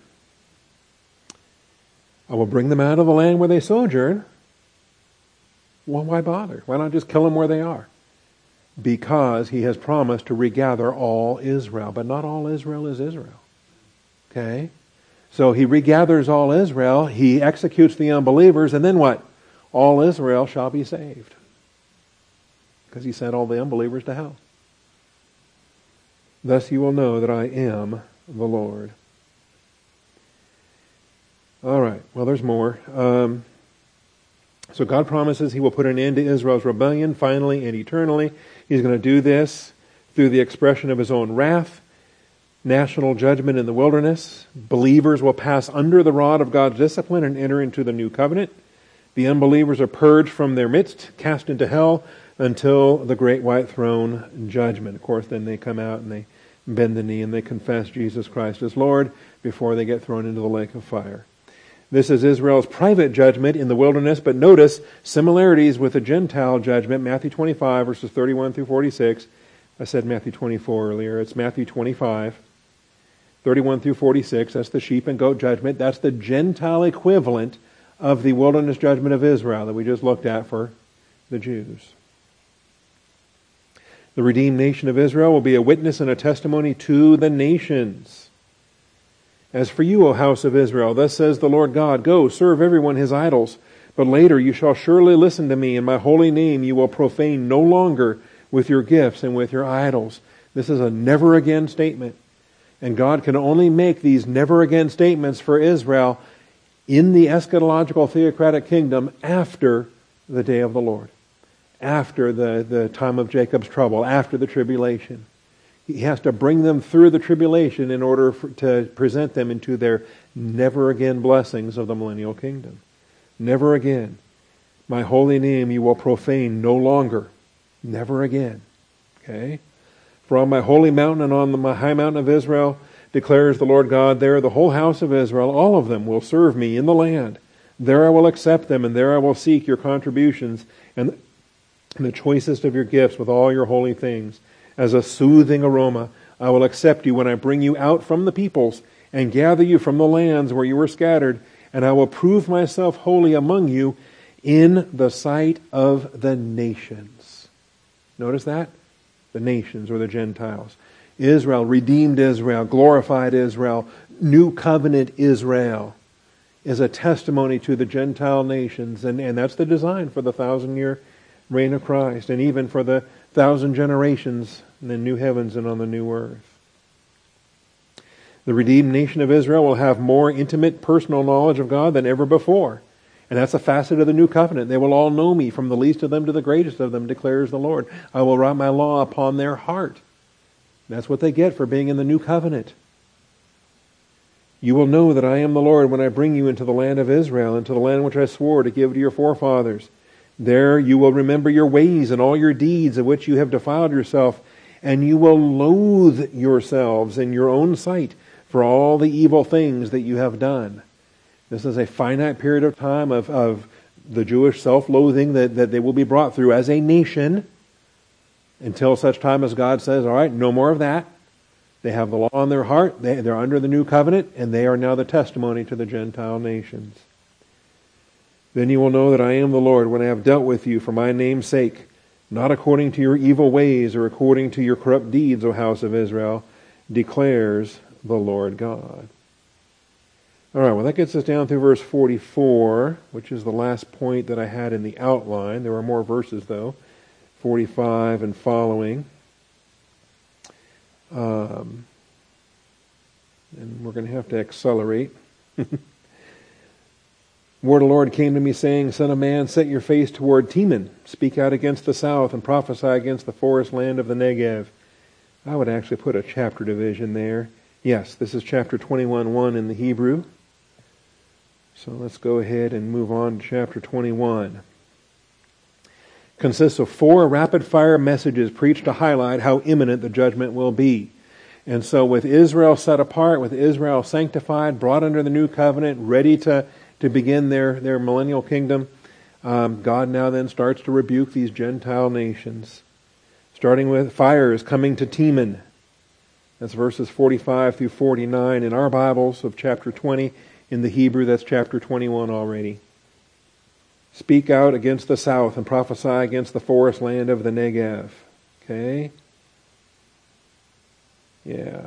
I will bring them out of the land where they sojourn. Well, why bother? Why not just kill them where they are? Because he has promised to regather all Israel. But not all Israel is Israel. Okay? So he regathers all Israel. He executes the unbelievers. And then what? All Israel shall be saved. Because he sent all the unbelievers to hell. Thus you will know that I am the Lord. All right. Well, there's more. So God promises he will put an end to Israel's rebellion finally and eternally. He's going to do this through the expression of his own wrath, national judgment in the wilderness. Believers will pass under the rod of God's discipline and enter into the new covenant. The unbelievers are purged from their midst, cast into hell until the great white throne judgment. Of course, then they come out and they bend the knee and they confess Jesus Christ as Lord before they get thrown into the lake of fire. This is Israel's private judgment in the wilderness, but notice similarities with the Gentile judgment, Matthew 25, verses 31 through 46. I said Matthew 24 earlier. It's Matthew 25, 31 through 46. That's the sheep and goat judgment. That's the Gentile equivalent of the wilderness judgment of Israel that we just looked at for the Jews. The redeemed nation of Israel will be a witness and a testimony to the nations. As for you, O house of Israel, thus says the Lord God, go, serve everyone his idols, but later you shall surely listen to me. In my holy name you will profane no longer with your gifts and with your idols. This is a never again statement. And God can only make these never again statements for Israel in the eschatological theocratic kingdom after the day of the Lord. after the time of Jacob's trouble, after the tribulation. He has to bring them through the tribulation in order to present them into their never again blessings of the millennial kingdom. Never again. My holy name you will profane no longer. Never again. Okay? For on my holy mountain and on my high mountain of Israel, declares the Lord God, there the whole house of Israel, all of them will serve me in the land. There I will accept them, and there I will seek your contributions and the choicest of your gifts with all your holy things. As a soothing aroma, I will accept you when I bring you out from the peoples and gather you from the lands where you were scattered, and I will prove myself holy among you in the sight of the nations. Notice that? The nations or the Gentiles. Israel, redeemed Israel, glorified Israel, new covenant Israel is a testimony to the Gentile nations, and that's the design for the 1,000-year reign of Christ, and even for the 1,000 generations in the new heavens and on the new earth. The redeemed nation of Israel will have more intimate personal knowledge of God than ever before. And that's a facet of the new covenant. They will all know me, from the least of them to the greatest of them, declares the Lord. I will write my law upon their heart. That's what they get for being in the new covenant. You will know that I am the Lord when I bring you into the land of Israel, into the land which I swore to give to your forefathers. There you will remember your ways and all your deeds of which you have defiled yourself, and you will loathe yourselves in your own sight for all the evil things that you have done. This is a finite period of time of the Jewish self-loathing that they will be brought through as a nation until such time as God says, all right, no more of that. They have the law in their heart. They're under the new covenant, and they are now the testimony to the Gentile nations. Then you will know that I am the Lord when I have dealt with you for my name's sake, not according to your evil ways or according to your corrupt deeds, O house of Israel, declares the Lord God. All right, well, that gets us down through verse 44, which is the last point that I had in the outline. There are more verses, though, 45 and following. And we're going to have to accelerate. Word of the Lord came to me saying, Son of man, set your face toward Teman. Speak out against the south and prophesy against the forest land of the Negev. I would actually put a chapter division there. Yes, this is chapter 21:1 in the Hebrew. So let's go ahead and move on to chapter 21. Consists of 4 rapid-fire messages preached to highlight how imminent the judgment will be. And so with Israel set apart, with Israel sanctified, brought under the new covenant, ready to begin their millennial kingdom, God now then starts to rebuke these Gentile nations. Starting with fire is coming to Teman. That's verses 45 through 49 in our Bibles of chapter 20. In the Hebrew, that's chapter 21 already. Speak out against the south and prophesy against the forest land of the Negev. Okay? Yeah.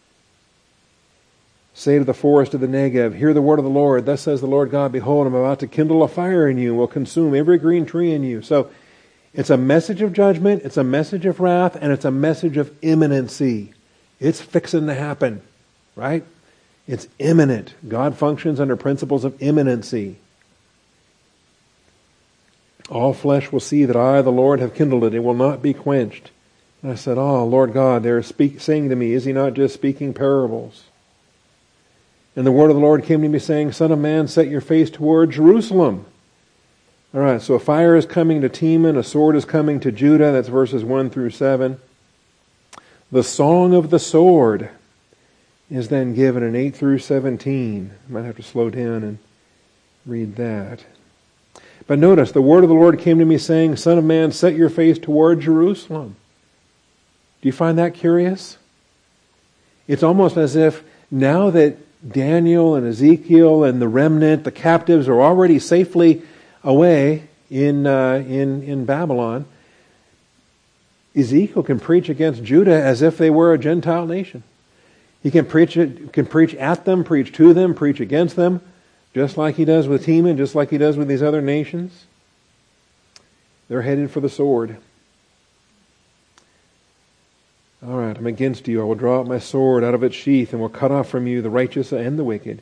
Say to the forest of the Negev, hear the word of the Lord. Thus says the Lord God, behold, I'm about to kindle a fire in you and will consume every green tree in you. So it's a message of judgment, it's a message of wrath, and it's a message of imminency. It's fixing to happen, right? It's imminent. God functions under principles of imminency. All flesh will see that I, the Lord, have kindled it. It will not be quenched. And I said, oh, Lord God, they're saying to me, is he not just speaking parables? And the word of the Lord came to me saying, Son of man, set your face toward Jerusalem. All right, so a fire is coming to Teman, a sword is coming to Judah. That's verses 1 through 7. The song of the sword is then given in 8 through 17. I might have to slow down and read that. But notice, the word of the Lord came to me saying, Son of man, set your face toward Jerusalem. Do you find that curious? It's almost as if now that Daniel and Ezekiel and the remnant, the captives, are already safely away in Babylon, Ezekiel can preach against Judah as if they were a Gentile nation. He can preach at them, preach to them, preach against them, just like he does with Teman, just like he does with these other nations. They're headed for the sword. All right, I'm against you. I will draw out my sword out of its sheath and will cut off from you the righteous and the wicked.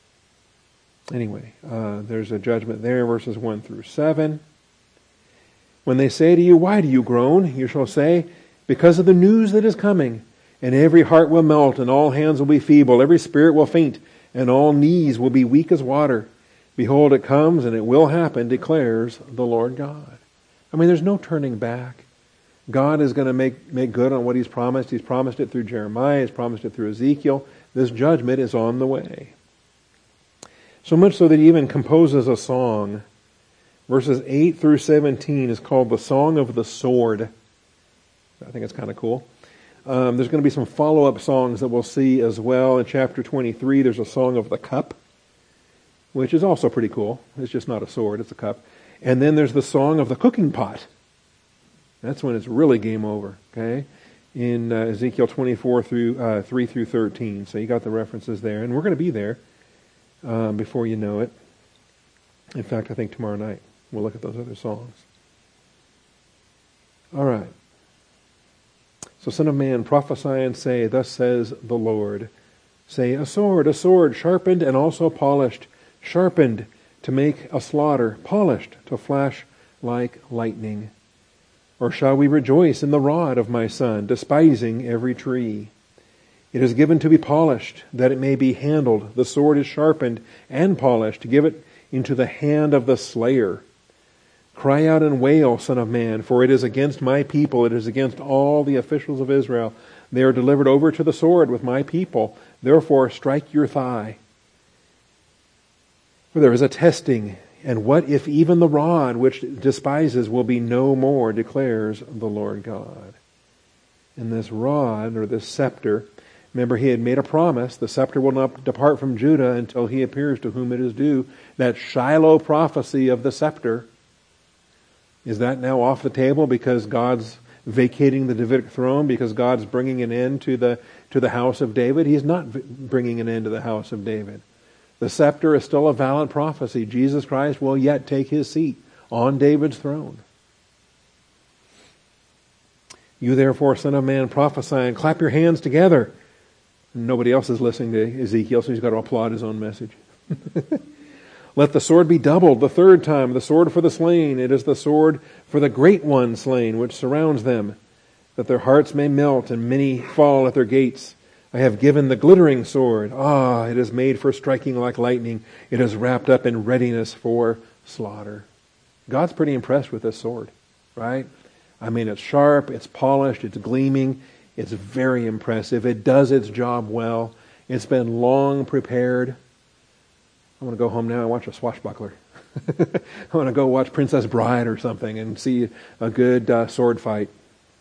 Anyway, there's a judgment there, verses 1 through 7. When they say to you, why do you groan? You shall say, because of the news that is coming. And every heart will melt, and all hands will be feeble, every spirit will faint, and all knees will be weak as water. Behold, it comes, and it will happen, declares the Lord God. I mean, there's no turning back. God is going to make good on what He's promised. He's promised it through Jeremiah. He's promised it through Ezekiel. This judgment is on the way. So much so that He even composes a song. Verses 8 through 17 is called the Song of the Sword. I think it's kind of cool. There's going to be some follow-up songs that we'll see as well. In chapter 23, there's a Song of the Cup, which is also pretty cool. It's just not a sword, it's a cup. And then there's the Song of the Cooking Pot. That's when it's really game over, okay? In Ezekiel 24 through 3 through 13. So you got the references there. And we're going to be there before you know it. In fact, I think tomorrow night we'll look at those other songs. All right. So, Son of Man, prophesy and say, thus says the Lord. Say, a sword, sharpened and also polished, sharpened to make a slaughter, polished to flash like lightning. Or shall we rejoice in the rod of my Son, despising every tree? It is given to be polished, that it may be handled. The sword is sharpened and polished, to give it into the hand of the slayer. Cry out and wail, Son of Man, for it is against my people, it is against all the officials of Israel. They are delivered over to the sword with my people. Therefore strike your thigh. For there is a testing, and what if even the rod which despises will be no more, declares the Lord God. And this rod, or this scepter, remember He had made a promise, the scepter will not depart from Judah until He appears to whom it is due. That Shiloh prophecy of the scepter, is that now off the table because God's vacating the Davidic throne, because God's bringing an end to the house of David? He's not bringing an end to the house of David. The scepter is still a valid prophecy. Jesus Christ will yet take His seat on David's throne. You therefore, Son of Man, prophesy and clap your hands together. Nobody else is listening to Ezekiel, so he's got to applaud his own message. Let the sword be doubled the third time, the sword for the slain. It is the sword for the great one slain, which surrounds them, that their hearts may melt and many fall at their gates. I have given the glittering sword. It is made for striking like lightning. It is wrapped up in readiness for slaughter. God's pretty impressed with this sword, right? I mean, it's sharp, it's polished, it's gleaming. It's very impressive. It does its job well. It's been long prepared. I want to go home now and watch a swashbuckler. I want to go watch Princess Bride or something and see a good sword fight.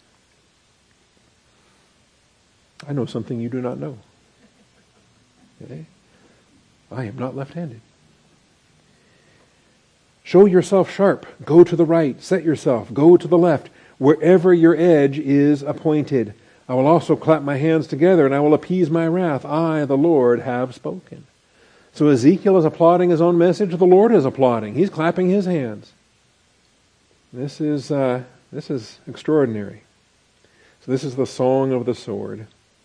I know something you do not know. Okay? I am not left-handed. Show yourself sharp. Go to the right. Set yourself. Go to the left. Wherever your edge is appointed. I will also clap my hands together, and I will appease my wrath. I, the Lord, have spoken. So Ezekiel is applauding his own message. The Lord is applauding. He's clapping his hands. This is extraordinary. So this is the song of the sword.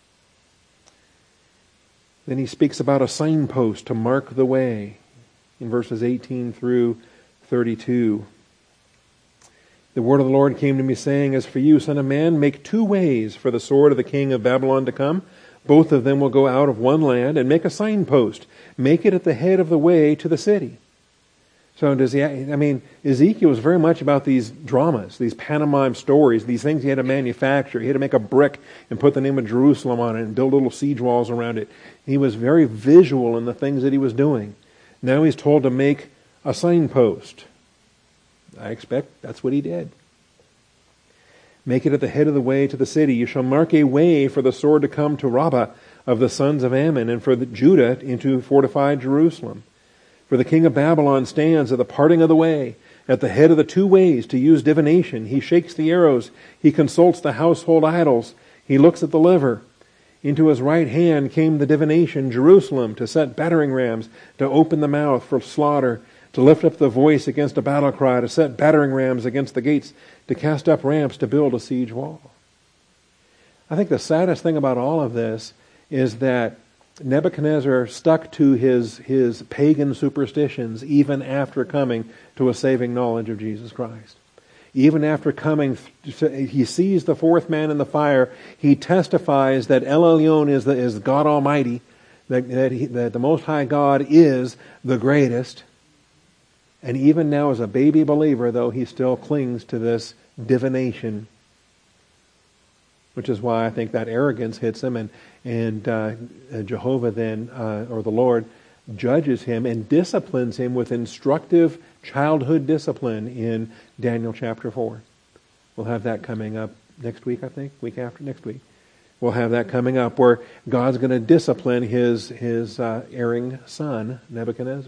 Then he speaks about a signpost to mark the way in verses 18 through 32. The word of the Lord came to me, saying, As for you, son of man, make 2 ways for the sword of the king of Babylon to come. Both of them will go out of one land, and make a signpost. Make it at the head of the way to the city. So Ezekiel was very much about these dramas, these pantomime stories, these things he had to manufacture. He had to make a brick and put the name of Jerusalem on it and build little siege walls around it. He was very visual in the things that he was doing. Now he's told to make a signpost. I expect that's what he did. Make it at the head of the way to the city. You shall mark a way for the sword to come to Rabbah of the sons of Ammon, and for Judah into fortified Jerusalem. For the king of Babylon stands at the parting of the way, at the head of the 2 ways to use divination. He shakes the arrows. He consults the household idols. He looks at the liver. Into his right hand came the divination, Jerusalem, to set battering rams, to open the mouth for slaughter, to lift up the voice against a battle cry, to set battering rams against the gates, to cast up ramps, to build a siege wall. I think the saddest thing about all of this is that Nebuchadnezzar stuck to his pagan superstitions even after coming to a saving knowledge of Jesus Christ. even after coming, he sees the fourth man in the fire. He testifies that El Elyon is God Almighty, that the Most High God is the greatest. And even now as a baby believer, though, he still clings to this divination, which is why I think that arrogance hits him, and Jehovah then, or the Lord, judges him and disciplines him with instructive childhood discipline in Daniel chapter 4. We'll have that coming up next week, I think, week after next week. We'll have that coming up where God's going to discipline his erring son, Nebuchadnezzar.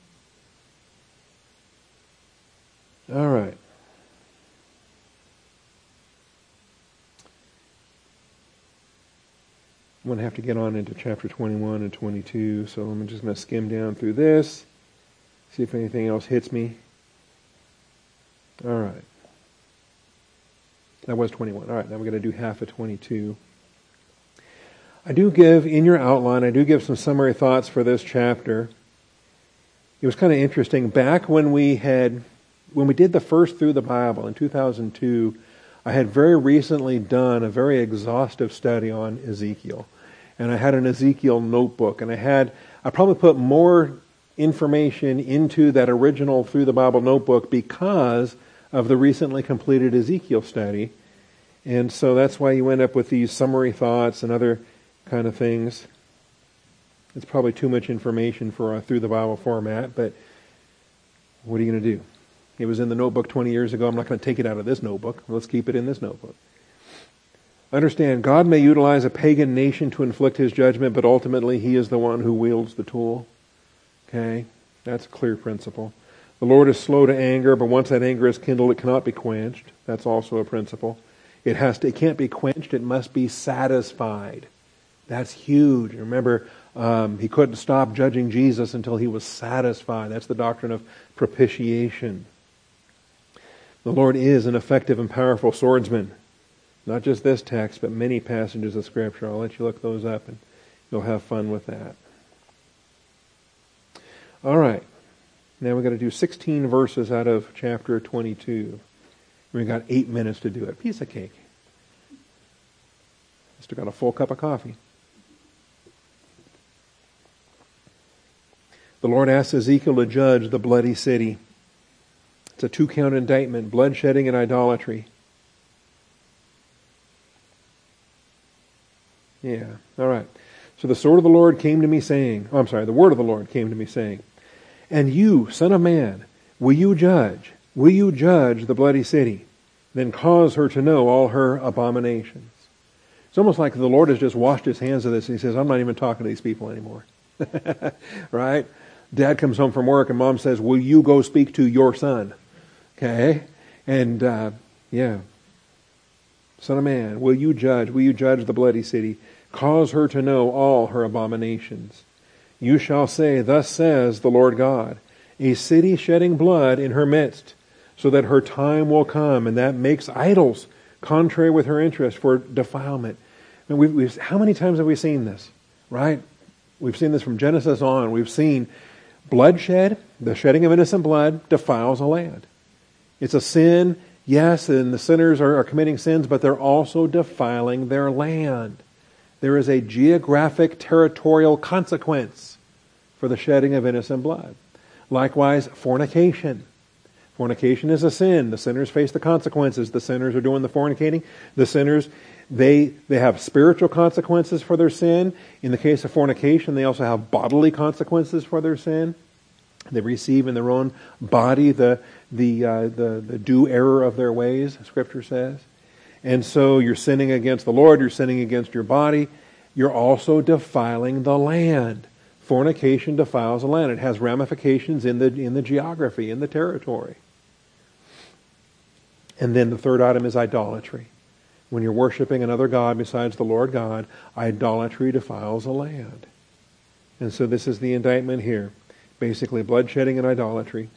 All right. I'm going to have to get on into chapter 21 and 22, so I'm just going to skim down through this, see if anything else hits me. All right. That was 21. All right, now we're going to do half of 22. I do give, in your outline, I do give some summary thoughts for this chapter. It was kind of interesting. Back when we did the first Through the Bible in 2002, I had very recently done a very exhaustive study on Ezekiel. And I had an Ezekiel notebook. And I probably put more information into that original Through the Bible notebook because of the recently completed Ezekiel study. And so that's why you end up with these summary thoughts and other kind of things. It's probably too much information for a Through the Bible format, but what are you going to do? It was in the notebook 20 years ago. I'm not going to take it out of this notebook. Let's keep it in this notebook. Understand, God may utilize a pagan nation to inflict his judgment, but ultimately he is the one who wields the tool. Okay? That's a clear principle. The Lord is slow to anger, but once that anger is kindled, it cannot be quenched. That's also a principle. It can't be quenched. It must be satisfied. That's huge. Remember, he couldn't stop judging Jesus until he was satisfied. That's the doctrine of propitiation. The Lord is an effective and powerful swordsman. Not just this text, but many passages of Scripture. I'll let you look those up and you'll have fun with that. All right. Now we're going to do 16 verses out of chapter 22. We've got 8 minutes to do it. Piece of cake. Still got a full cup of coffee. The Lord asked Ezekiel to judge the bloody city. It's a 2-count indictment, bloodshedding and idolatry. Yeah, all right. So the sword of the Lord came to me saying, the word of the Lord came to me saying, and you, son of man, will you judge the bloody city? Then cause her to know all her abominations. It's almost like the Lord has just washed his hands of this and he says, I'm not even talking to these people anymore. Right? Dad comes home from work and mom says, will you go speak to your son? Okay? And, son of man, will you judge the bloody city? Cause her to know all her abominations. You shall say, thus says the Lord God, a city shedding blood in her midst, so that her time will come, and that makes idols contrary with her interest for defilement. And how many times have we seen this? Right? We've seen this from Genesis on. We've seen bloodshed, the shedding of innocent blood, defiles a land. It's a sin, yes, and the sinners are committing sins, but they're also defiling their land. There is a geographic, territorial consequence for the shedding of innocent blood. Likewise, fornication. Fornication is a sin. The sinners face the consequences. The sinners are doing the fornicating. The sinners, they have spiritual consequences for their sin. In the case of fornication, they also have bodily consequences for their sin. They receive in their own body the due error of their ways, Scripture says. And so you're sinning against the Lord, you're sinning against your body, you're also defiling the land. Fornication defiles the land. It has ramifications in the geography, in the territory. And then the third item is idolatry. When you're worshiping another god besides the Lord God, idolatry defiles the land. And so this is the indictment here. Basically, bloodshedding and idolatry.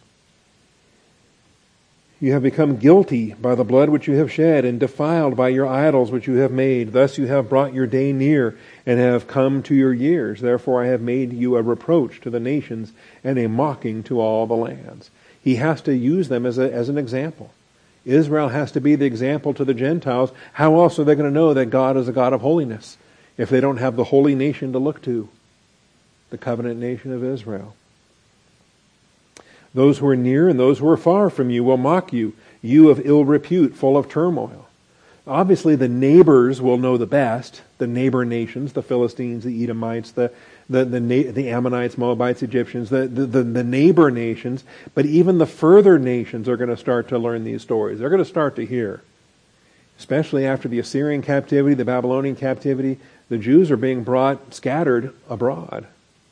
You have become guilty by the blood which you have shed, and defiled by your idols which you have made. Thus you have brought your day near, and have come to your years. Therefore I have made you a reproach to the nations, and a mocking to all the lands. He has to use them as an example. Israel has to be the example to the Gentiles. How else are they going to know that God is a God of holiness if they don't have the holy nation to look to, the covenant nation of Israel? Those who are near and those who are far from you will mock you, you of ill repute, full of turmoil. Obviously, the neighbors will know the best, the neighbor nations, the Philistines, the Edomites, the Ammonites, Moabites, Egyptians, the neighbor nations. But even the further nations are going to start to learn these stories. They're going to start to hear. Especially after the Assyrian captivity, the Babylonian captivity, the Jews are being brought scattered abroad.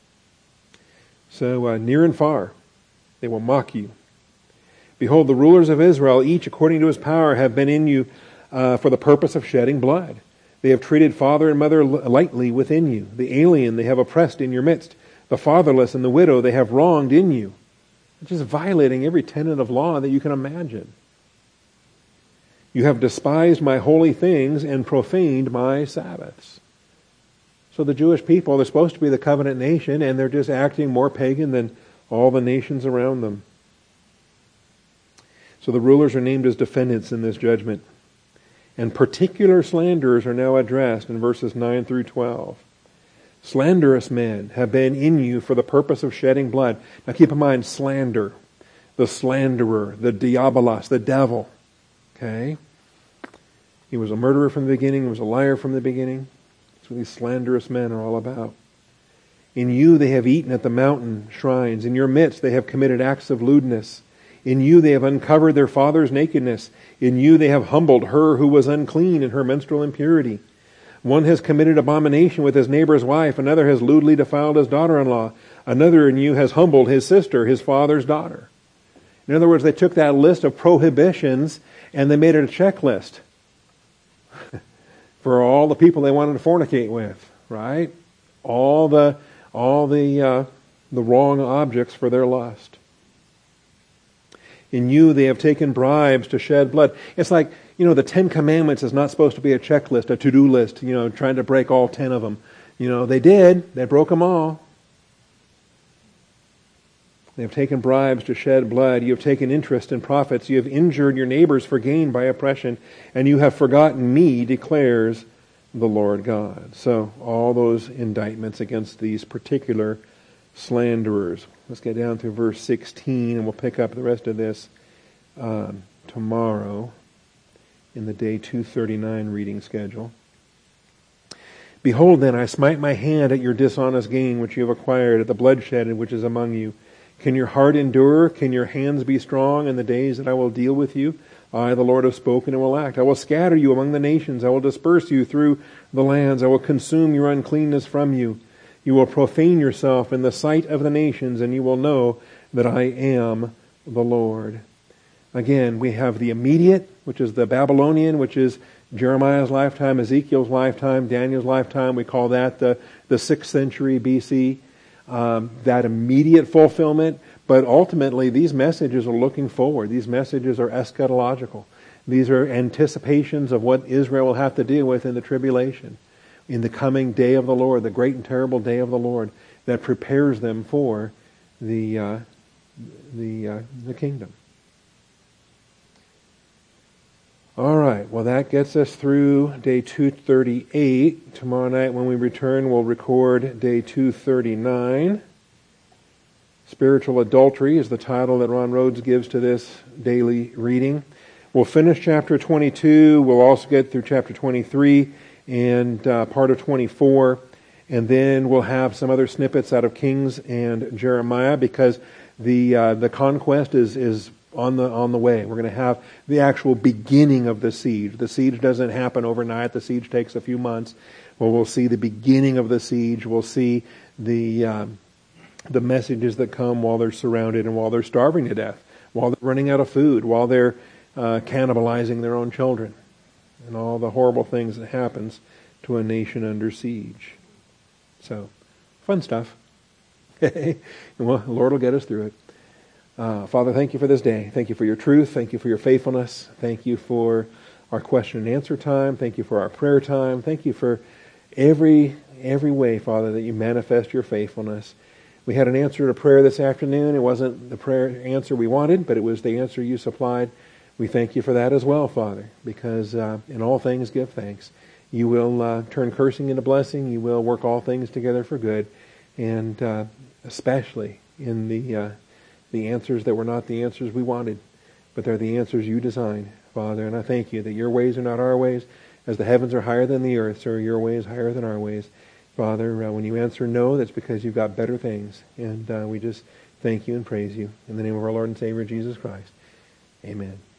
So near and far, they will mock you. Behold, the rulers of Israel, each according to his power, have been in you for the purpose of shedding blood. They have treated father and mother lightly within you. The alien they have oppressed in your midst. The fatherless and the widow they have wronged in you. Just violating every tenet of law that you can imagine. You have despised my holy things and profaned my Sabbaths. So the Jewish people, they're supposed to be the covenant nation, and they're just acting more pagan than all the nations around them. So the rulers are named as defendants in this judgment. And particular slanderers are now addressed in verses 9 through 12. Slanderous men have been in you for the purpose of shedding blood. Now keep in mind, slander, the slanderer, the diabolos, the devil. Okay? He was a murderer from the beginning. He was a liar from the beginning. That's what these slanderous men are all about. In you they have eaten at the mountain shrines. In your midst they have committed acts of lewdness. In you they have uncovered their father's nakedness. In you they have humbled her who was unclean in her menstrual impurity. One has committed abomination with his neighbor's wife. Another has lewdly defiled his daughter-in-law. Another in you has humbled his sister, his father's daughter. In other words, they took that list of prohibitions and they made it a checklist for all the people they wanted to fornicate with, right? All the wrong objects for their lust. In you they have taken bribes to shed blood. It's like, the 10 Commandments is not supposed to be a checklist, a to-do list, trying to break all 10 of them. They did. They broke them all. They have taken bribes to shed blood. You have taken interest in profits. You have injured your neighbors for gain by oppression. And you have forgotten me, declares the Lord God. So all those indictments against these particular slanderers. Let's get down to verse 16, and we'll pick up the rest of this tomorrow in the day 239 reading schedule. Behold then, I smite my hand at your dishonest gain which you have acquired, at the bloodshed which is among you. Can your heart endure? Can your hands be strong in the days that I will deal with you? I, the Lord, have spoken and will act. I will scatter you among the nations. I will disperse you through the lands. I will consume your uncleanness from you. You will profane yourself in the sight of the nations, and you will know that I am the Lord. Again, we have the immediate, which is the Babylonian, which is Jeremiah's lifetime, Ezekiel's lifetime, Daniel's lifetime. We call that the 6th century BC. That immediate fulfillment. But ultimately, these messages are looking forward. These messages are eschatological. These are anticipations of what Israel will have to deal with in the tribulation, in the coming day of the Lord, the great and terrible day of the Lord that prepares them for the kingdom. All right, well that gets us through day 238. Tomorrow night when we return, we'll record day 239. Spiritual Adultery is the title that Ron Rhodes gives to this daily reading. We'll finish chapter 22. We'll also get through chapter 23 and part of 24. And then we'll have some other snippets out of Kings and Jeremiah, because the conquest is on the way. We're going to have the actual beginning of the siege. The siege doesn't happen overnight. The siege takes a few months. Well, we'll see the beginning of the siege. We'll see the messages that come while they're surrounded and while they're starving to death, while they're running out of food, while they're cannibalizing their own children, and all the horrible things that happens to a nation under siege. So, fun stuff. Well, the Lord will get us through it. Father, thank you for this day. Thank you for your truth. Thank you for your faithfulness. Thank you for our question and answer time. Thank you for our prayer time. Thank you for every way, Father, that you manifest your faithfulness. We had an answer to prayer this afternoon. It wasn't the prayer answer we wanted, but it was the answer you supplied. we thank you for that as well, Father, because in all things give thanks. You will turn cursing into blessing. You will work all things together for good, and especially in the answers that were not the answers we wanted, but they're the answers you designed, Father. And I thank you that your ways are not our ways. As the heavens are higher than the earth, so are your ways higher than our ways. Father, when you answer no, that's because you've got better things. And we just thank you and praise you. In the name of our Lord and Savior, Jesus Christ. Amen.